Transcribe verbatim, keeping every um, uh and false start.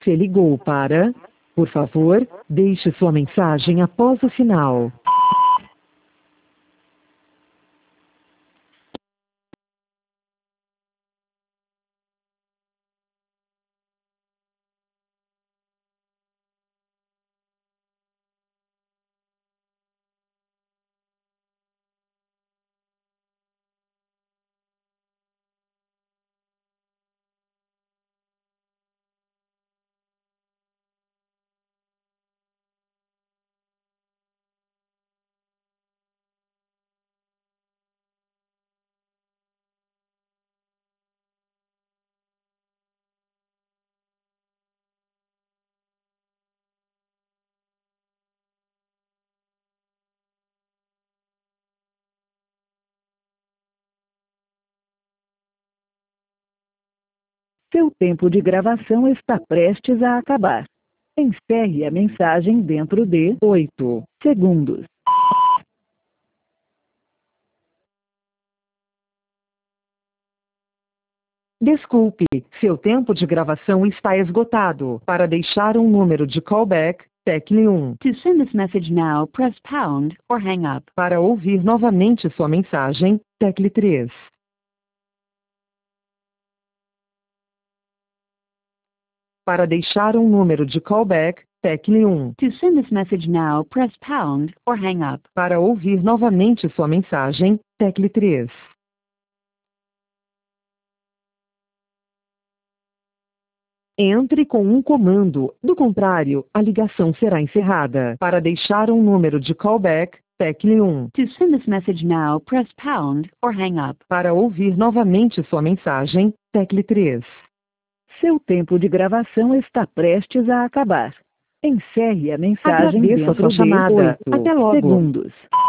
Se ligou para... Por favor, deixe sua mensagem após o sinal. Seu tempo de gravação está prestes a acabar. Encerre a mensagem dentro de oito segundos. Desculpe, seu tempo de gravação está esgotado. Para deixar um número de callback, tecle um. To send this message now, press pound or hang up. Para ouvir novamente sua mensagem, tecle três. Para deixar um número de callback, tecle um. To send this message now, press pound or hang up. Para ouvir novamente sua mensagem, tecle três. Entre com um comando, do contrário, a ligação será encerrada. Para deixar um número de callback, tecle um. To send this message now, press pound or hang up. Para ouvir novamente sua mensagem, tecle três. Seu tempo de gravação está prestes a acabar. Encerre a mensagem Agradeço a dentro sua de chamada. oito Até logo. segundos.